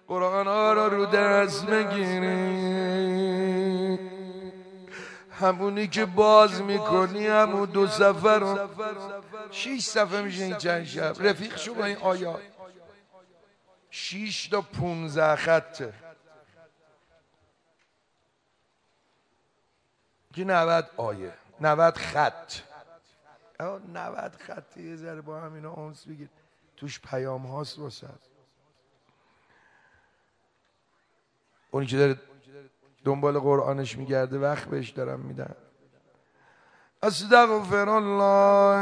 قرآن ها رو دست بگیری، همونی که باز میکنی همون 2 صفحه رو 6 صفحه میشه این چند شب. رفیق شو با این آیات 6 تا 15 خطه که 90 آیه 90 خط 90 خط یه ذره با همینا اونس بگید توش پیام هاست واسه اونی که داره دنبال قرآنش میگرده وقت بهش دارم میدم. استغفر الله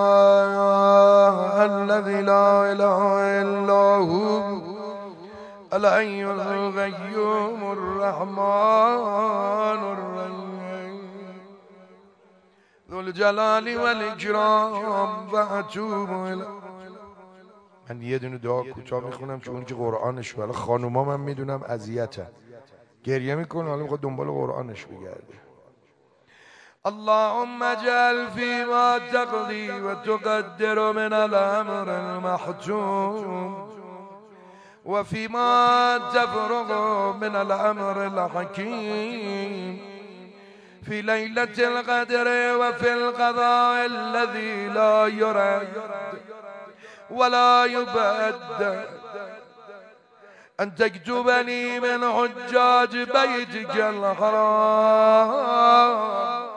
الذي لا اله الا هو الحي القيوم الرحمن الرحيم ذو الجلال والاکرام و اتوب الیه. من یه دونه دعا کوتاه میخونم چون که قرآنش ولی خانوما من میدونم اذیتن گریه میکنه حالا میخواد دنبال قرآنش بگرده. اللهم اجعل فيما تقضي وتقدر من الأمر المحتوم وفيما تفرغ من الأمر الحكيم في ليلة القدر وفي القضاء الذي لا يرد ولا يبدل أن تكتبني من حجاج بيتك الحرام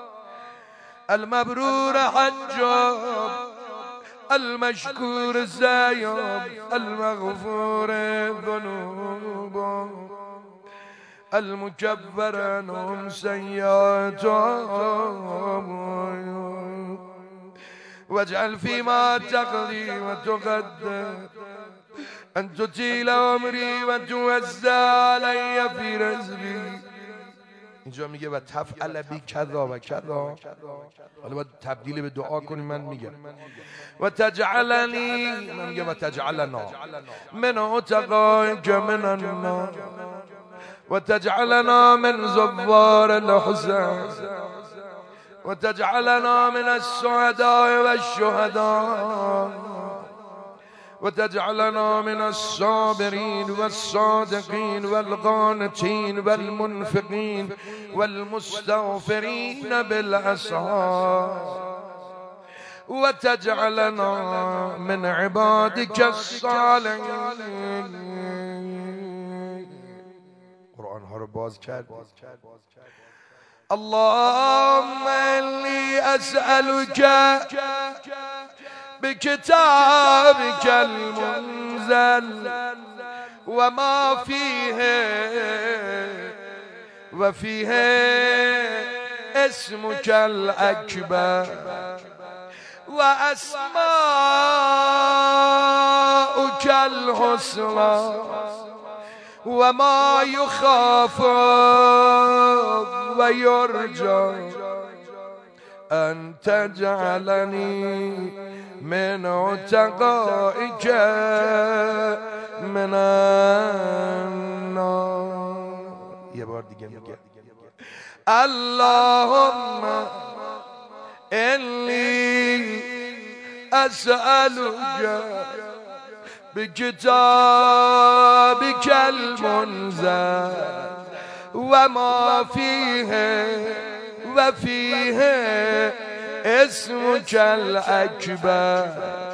المبرور حجاب المشكور سياب المغفور ذنوب المكفر عنهم سيئاتهم واجعل فيما تقضي وتقدر أن تطيل عمري وتوسع علي في رزقي. اینجا میگه و تفعل بی کذا و کذا، حالا باید تبدیل به دعا کنیم. من میگم و تجعلنی، من میگم و تجعلنا من عتقائک من النار و تجعلنا من زوار الحسن و تجعلنا من السعداء والشهداء وتجعلنا من الصابرين والصادقين والقانتين والمنفقين والمستغفرين بالأسحار وتجعلنا من عبادك الصالحين. قرآن ها رو باز کرد. اللهم إني أسألك بكتابك المنزل وما فيه وفيه اسمك الأكبر وأسماؤك الحسنى وما يخاف ويرجى أن تجعلني من عتقائك من النار. یه بار دیگه میگه اللهم إني أسألك بكتابك المنزل وما فيه وفيه اسمك الأكبر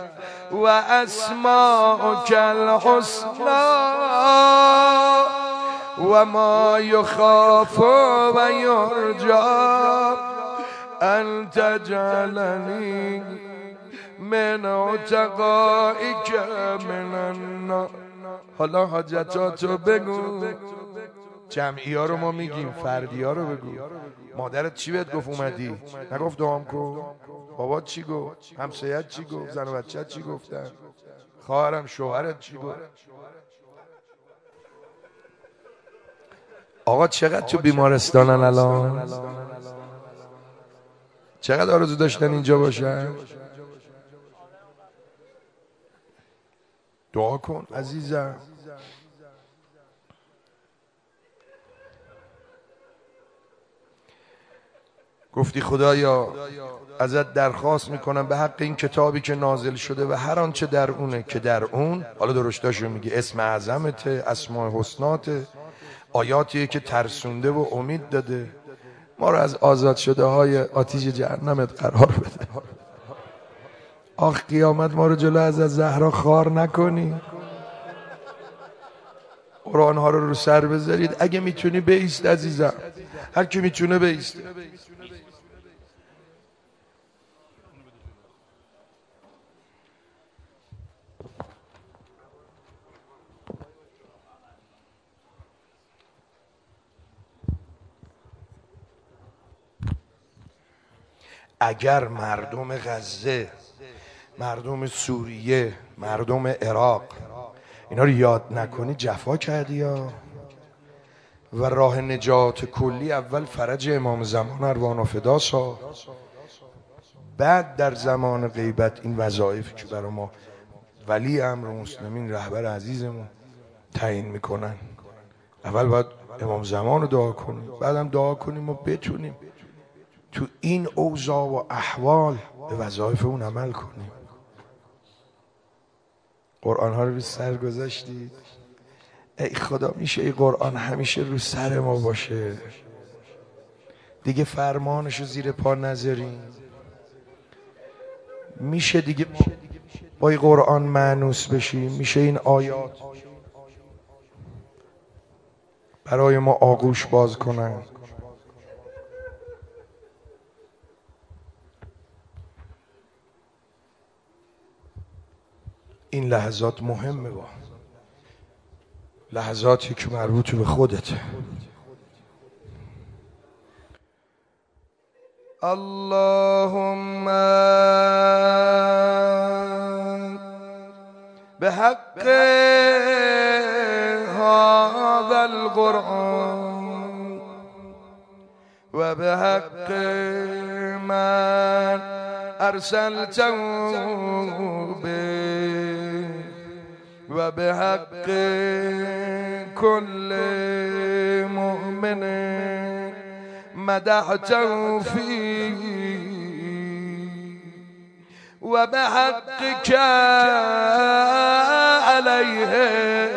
وأسماؤك الحسنى وما يخاف ويرجى أن تجعلني من عتقائك من النار. حالا حاجتاتو بگو. جمعی ها رو ما میگیم، فردی ها رو بگو. مادرت چی بهت گفت اومدی؟ نگفت دعام کن؟ بابات چی گفت؟ همسایت چی گفت؟ زن و بچت چی گفتن؟ خواهرم شوهرت چی گفت؟ آقا چقدر تو بیمارستانن الان؟ چقدر آرزو داشتن اینجا باشن؟ دعا کن عزیزم. گفتی خدایا ازت درخواست میکنم به حق این کتابی که نازل شده و هر آنچه در اونه که در اون، حالا درشتاشو میگه، اسم اعظمته، اسماء حسناته، آیاتیه که ترسونده و امید داده، ما رو از آزاد شده های آتیش جهنمت قرار بده. آخ قیامت ما رو جلو از زهرا خار نکنی. قرآن ها رو سر بذارید. اگه میتونی بایست عزیزم، هر کی میتونه بایست. اگر مردم غزه، مردم سوریه، مردم عراق اینا رو یاد نکنی جفا کردی یا. و راه نجات کلی اول فرج امام زمان اروان فداسا، بعد در زمان غیبت این وظایفی که برای ما ولی امر مسلمین رهبر عزیزمون تعیین میکنن. اول باید امام زمان رو دعا کنیم، بعدم دعا کنیم ما بتونیم تو این اوضاع و احوال به وظایف اون عمل کنیم. قرآن ها رو به سر گذاشتید. ای خدا میشه ای قرآن همیشه رو سر ما باشه، دیگه فرمانشو زیر پا نذاریم. میشه دیگه با این قرآن مانوس بشیم، میشه این آیات برای ما آغوش باز کنن. این لحظات مهمه، با لحظاتی که مربوط به خودته. اللهم به حق هذا القرآن و به حق من ارسلته به و به حق کل مؤمن مدحته فی و به حق که علیه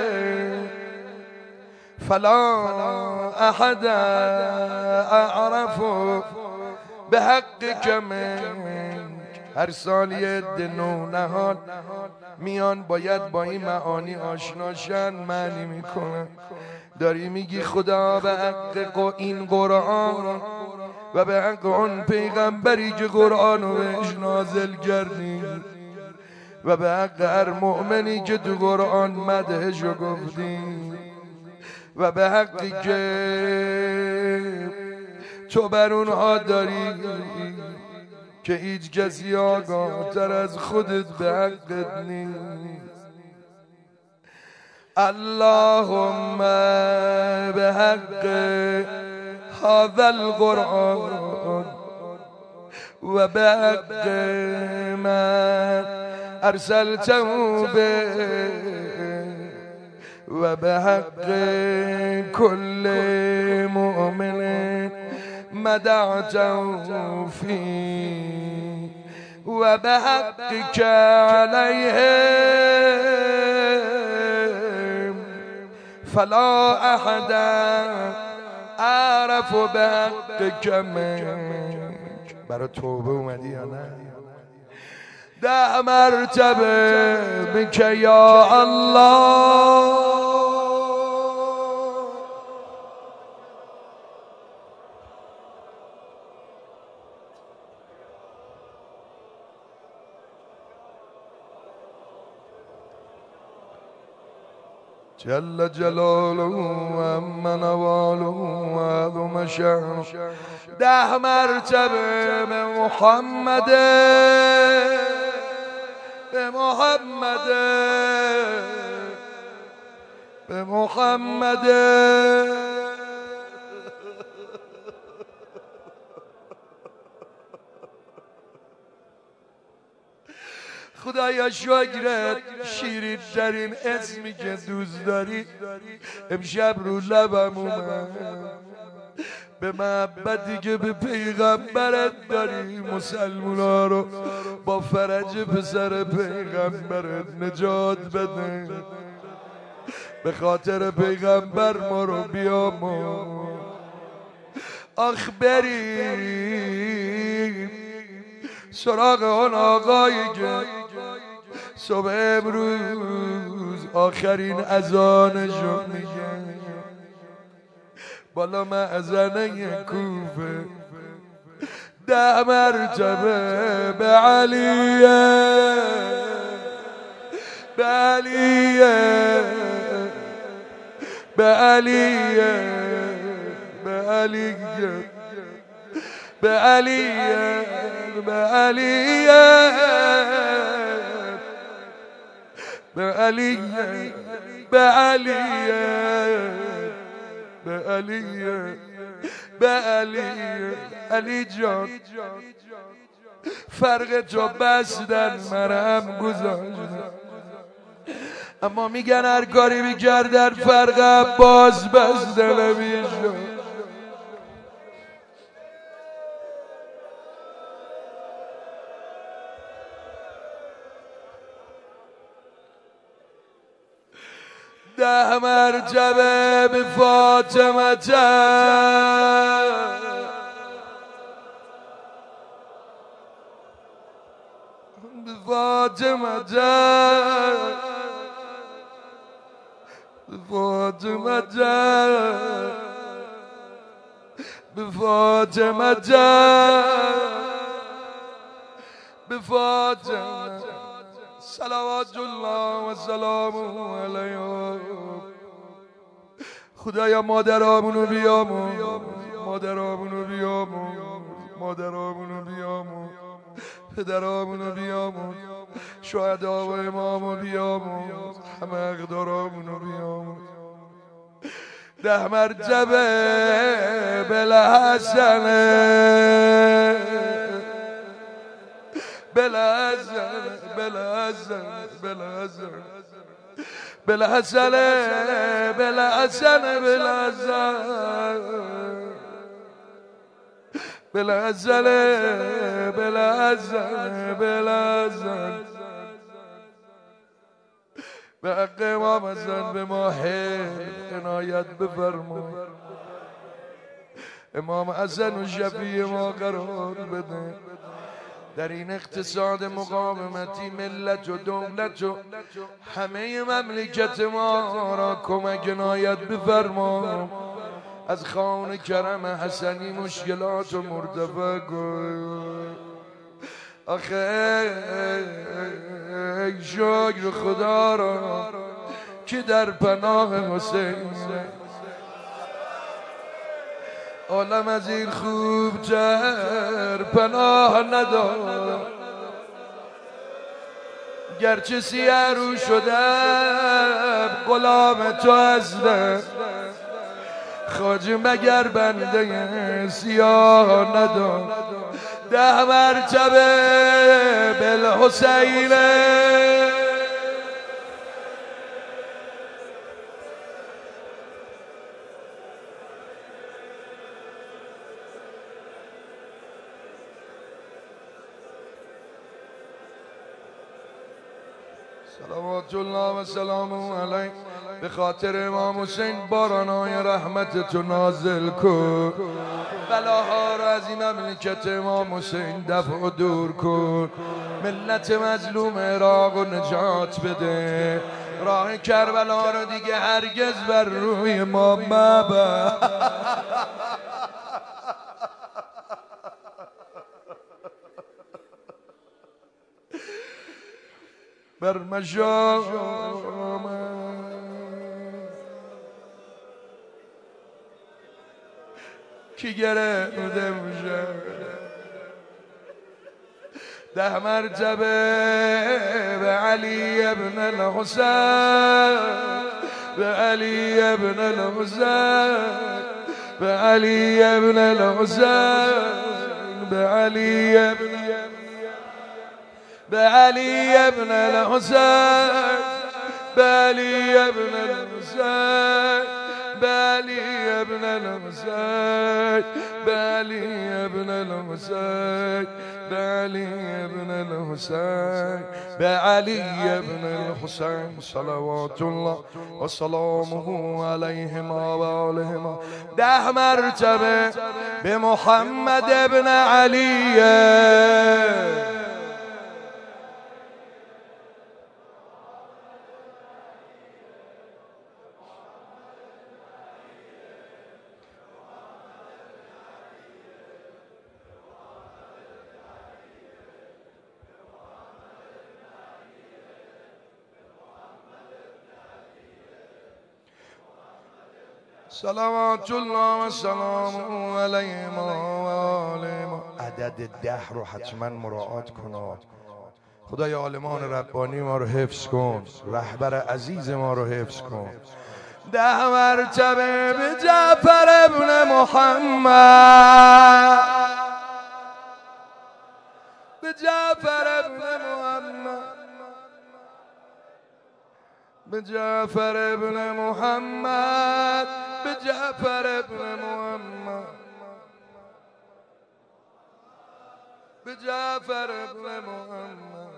فلا احد اعرف به حق که من. هر سال یه عده نونهان میان باید با این معانی آشناشن، معنی میکنن. داری میگی خدا به حق این قرآن و به حق اون پیغمبری که قرآن رو بهش نازل کردی و به حق هر مؤمنی که تو قرآن مدحشو گفتی و به حقی که تو بر اونها داری که هیچ کسی آگاه تر از خودت به حقت نیست. اللهم به حق هذا القرآن و به حق من ارسلته به و به حق کل مؤمن مدعته فی و به حق که علیهم فلا احد اعرف به حق که من. برای توبه اومدی یا نه؟ 10 مرتبه بکه یا الله جل جلاله و عم نواله و عظم شأنه. 10 مرتبه به محمد، به محمد، به محمد. خدایا شکرت، شیرین ترین اسمی که دوست داری امشب رو لبم اومد. به محبتی که به پیغمبرت داری مسلمونا رو با فرج پسر پیغمبرت نجات بده. به خاطر پیغمبر ما رو بیامرز. آخ بریم سراغ آن آقایی که صبح امروز آخرین اذانشو میگه بالا مأذنه کوفه 10 مرتبه به علیه به علیه به علیه به علیه به علیه به علیه به علیه به علیه به علیه به علیه. علی جان فرق تو بستن مرهم گذاشتن، اما میگن هر کاری میکردن فرق باز بستن نمیشد. ده مرتبه به فاطمه به فاطمه به فاطمه به فاطمه به فاطمه صلوات الله و سلامه علیه. خدایا مادرامونو بیامرز، مادرامونو بیامرز، مادرامونو بیامرز، پدرامونو بیامرز، شهدا و امامو بیامرز، همه اقدارامونو بیامرز. 10 مرتبه بالحسن بالحسن بالحسن بالحسن بالحسن بالحسن بالحسن بالحسن بالحسن بالحسن به حق امام حسن به ما عنایت بفرما. امام حسن و شفیع ما قرار بده. در این اقتصاد مقاومتی ملت و دولت و همه مملکت ما را کمک عنایت بفرما. از خوان کرم حسنی مشکلات و مرتفع کن. آخه شکر خدا را که در پناه حسین عالم از این خوبتر پناه ندار. گرچه سیه رو شدم غلام تو هستم خواجه مگر بنده سیاه ندار. 10 مرتبه بالحسین صلوات الله و سلامه علیه. به خاطر امام حسین بارانای رحمت تو نازل کن. بلاها را از این مملکت امام حسین دفع و دور کن. ملت مظلوم عراق و نجات بده. راه کربلا رو دیگه هرگز بر روی ما مبر. بر مشام کی گرفته میشه. 10 مرتبه به علی ابن الحسین به علی ابن الحسین به علی ابن الحسین به علی ابن به علی ابن الحسین به علی ابن الحسین بعلي ابن الحسين بعلي ابن الحسين بعلي ابن الحسين بعلي ابن الحسين صلوات الله وسلامه عليهما وآلهما 10 مرتبه به محمد ابن علی. صلوات الله و سلامه علیهما و آلهما. عدد 10 رو حتما مراعات کن. خدای عالمان ربانی ما رو حفظ کن، رهبر عزیز ما رو حفظ کن. 10 مرتبه به جعفر ابن محمد به جعفر ابن محمد به جعفر ابن محمد به جعفر ابن محمد به جعفر ابن محمد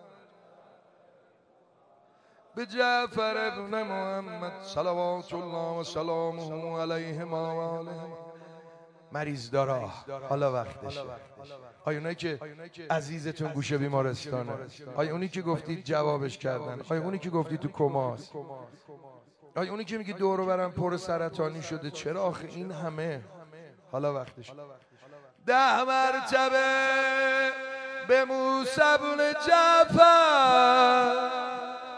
به جعفر ابن محمد صلوات الله و سلامه علیهما و آلهما. مریض دارا حالا وقتشه. آیا اونایی که عزیزتون گوشه بیمارستانه، آیا اونی که گفتید جوابش کردن، آیا اونی که گفتید تو کماست، آیا اونی که میگی دور و برم پر سرطانی شده، چرا آخه این همه؟ حالا وقتشه. 10 مرتبه به موسی بن جعفر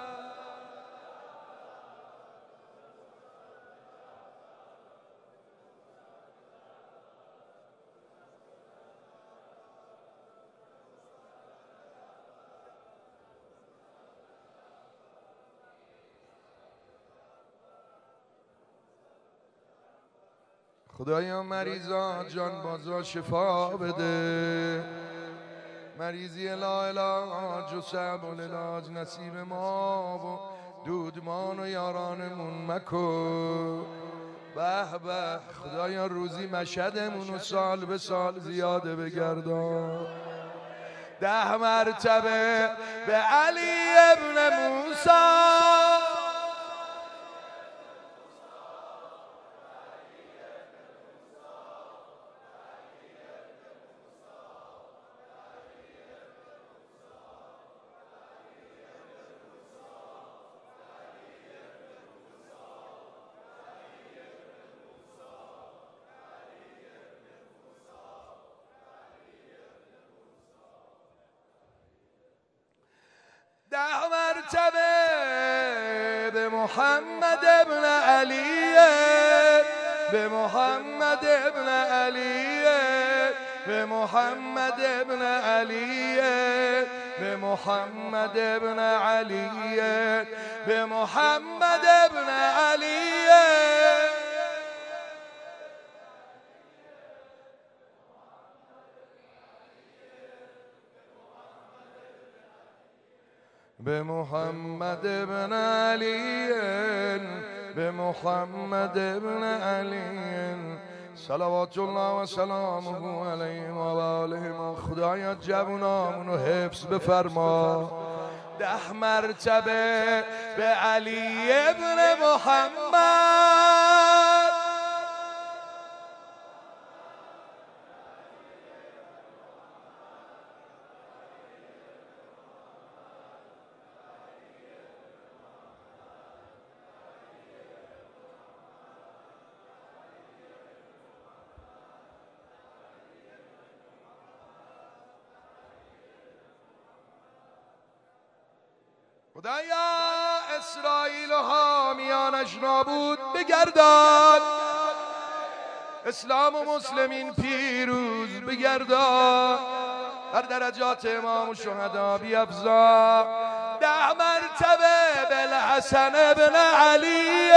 خدایا مریضا جان بازا شفا بده، مریضی لا علاج و صعب العلاج نصیب ما و دودمان و یارانمون مکن. به به خدایا روزی مشهدمون و سال به سال زیاده بگردان. 10 مرتبه به علی ابن موسی مرتبه به محمد ابن علی به محمد ابن علی به محمد ابن علی به محمد ابن علی به محمد ابن علی به محمد ابن علی به محمد ابن علی صلوات الله و سلامه علیه و آله. خدایا جوانامونو حفظ بفرما. 10 مرتبه به علی ابن محمد خدایا اسرائیل و حامیانش نابود بگردان، اسلام و مسلمین پیروز بگردان، در درجات امام و شهدا بیفزا. 10 مرتبه بالحسن ابن علی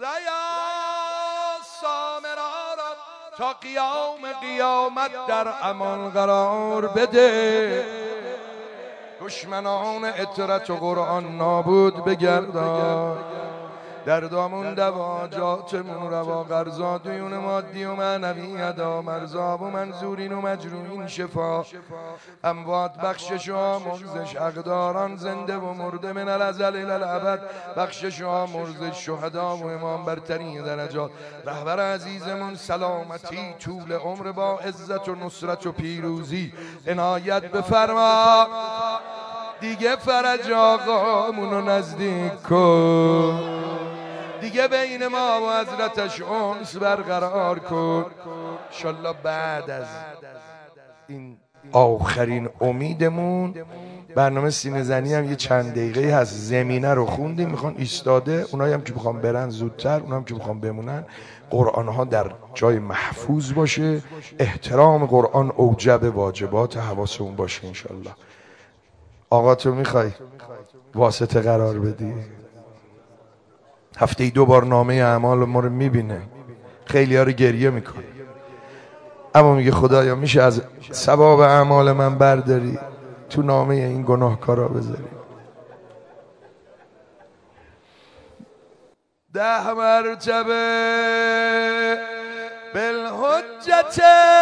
خدایا سامرا را تا قیامت در امان قرار بده، دشمنان اطرت و قرآن نابود بگردان، دردامون دوا جاتمون روا، قرضا دیون مادی و معنوی ادا، مرزا و منظورین و مجروحین شفا، اموات بخشش و آمرزش، اقداران زنده و مرده من الازل الی الابد بخشش و آمرزش، شهدا و امام برترین درجات، رهبر عزیزمون سلامتی طول عمر با عزت و نصرت و پیروزی عنایت بفرما، دیگه فرج آقامونو نزدیک کن، دیگه بین ما و حضرتش انس برقرار کن. انشالله بعد از این آخرین امیدمون برنامه سینه زنی هم یه چند دقیقه هست، زمینه رو خوندیم، میخوان ایستاده، اونایی هم که میخوان برن زودتر، اونایی هم که میخوان بمونن، قرآن ها در جای محفوظ باشه، احترام قرآن اوجب واجبات، حواسمون باشه انشالله. آقا تو میخوای واسطه قرار بدی؟ هفته ای 2 بار نامه اعمال ما رو میبینه، خیلی ها رو گریه میکنه، اما میگه خدایا میشه از ثواب اعمال من برداری تو نامه این گناهکارا بذاری. 10 مرتبه بالحجت